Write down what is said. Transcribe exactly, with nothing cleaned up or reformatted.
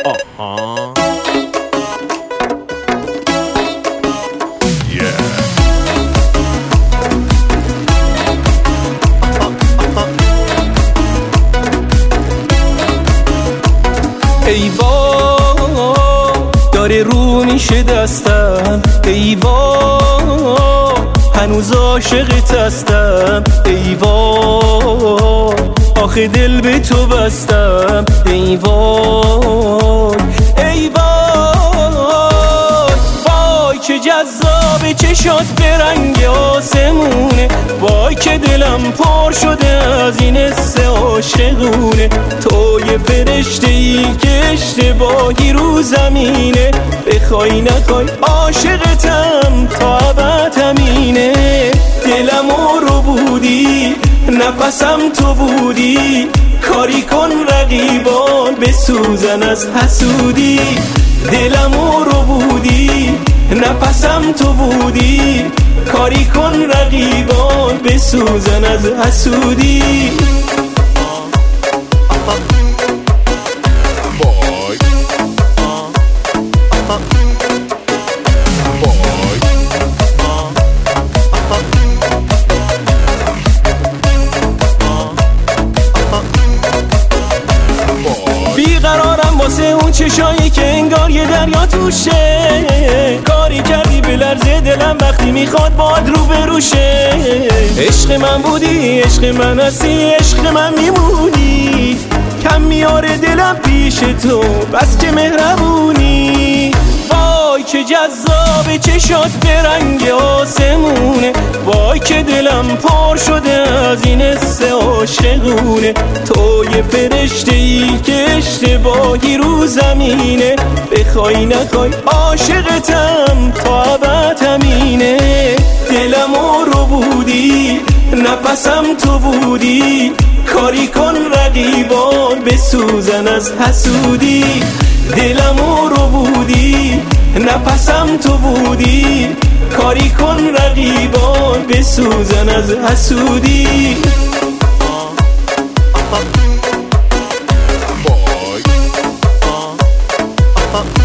آها ای وای داره رو میشه دستم، ای وای هنوز عاشقت هستم، ای وای آخه دل به تو بستم، ای وای ای وای وای چه جذابه چشات به رنگ آسمونه، وای که دلم پر شده از این حس عاشقونه، تو یه فرشته ای که اشتباهی رو زمینه، بخوای نخوای عاشقتم تا ابد همینه، دلمو رو بودی نفسم تو بودی، کاری کن رقیبان بسوزن از حسودی، دلمو رو بودی نفسم تو بودی، کاری کن رقیبان بسوزن از حسودی. بیقرارم واسه اون چشایی که انگار یه دریا توشه، کاری کردی به لرز دلم وقتی میخواد باد رو بروشه، عشق من بودی عشق من هستی عشق من میمونی، کم میاره دلم پیش تو بس که مهربونی، وای که جذاب چشات به رنگ آسمونه، وای که دلم پر شده از این حس عاشقونه، تو یه فرشته ای که اشتباهی رو زمینه، بخوای نخوای عاشقتم تا ابد همینه، دلمو رو بودی نفسم تو بودی، کاری کن رقیبان بسوزن از حسودی، دلمو رو بودی نفسم تو بودی، کاری کن رقیبان بسوزن از حسودی. وای